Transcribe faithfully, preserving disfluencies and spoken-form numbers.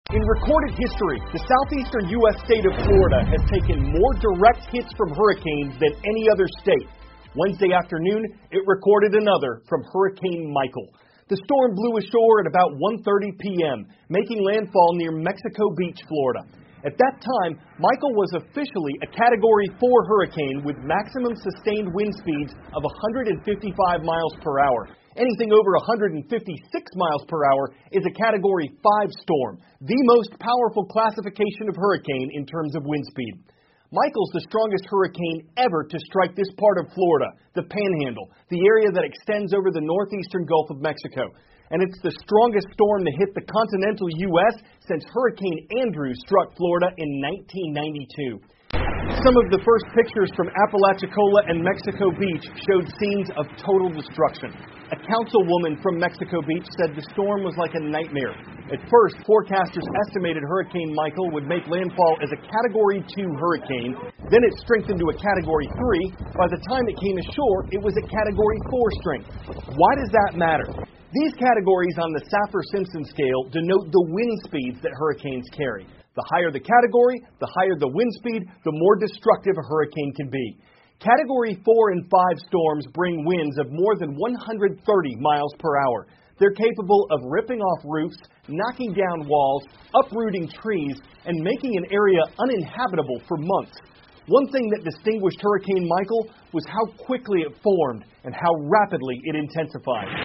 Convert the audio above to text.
In recorded history, the southeastern U S state of Florida has taken more direct hits from hurricanes than any other state. Wednesday afternoon, it recorded another from Hurricane Michael. The storm blew ashore at about one thirty p.m., making landfall near Mexico Beach, Florida. At that time, Michael was officially a Category four hurricane with maximum sustained wind speeds of one hundred fifty-five miles per hour. Anything over one hundred fifty-six miles per hour is a Category five storm, the most powerful classification of hurricane in terms of wind speed. Michael's the strongest hurricane ever to strike this part of Florida, the Panhandle, the area that extends over the northeastern Gulf of Mexico. And it's the strongest storm to hit the continental U S since Hurricane Andrew struck Florida in nineteen ninety-two. Some of the first pictures from Apalachicola and Mexico Beach showed scenes of total destruction. A councilwoman from Mexico Beach said the storm was like a nightmare. At first, forecasters estimated Hurricane Michael would make landfall as a Category two hurricane. Then it strengthened to a Category three. By the time it came ashore, it was at Category four strength. Why does that matter? These categories on the Saffir-Simpson scale denote the wind speeds that hurricanes carry. The higher the category, the higher the wind speed, the more destructive a hurricane can be. Category four and five storms bring winds of more than one hundred thirty miles per hour. They're capable of ripping off roofs, knocking down walls, uprooting trees, and making an area uninhabitable for months. One thing that distinguished Hurricane Michael was how quickly it formed and how rapidly it intensified.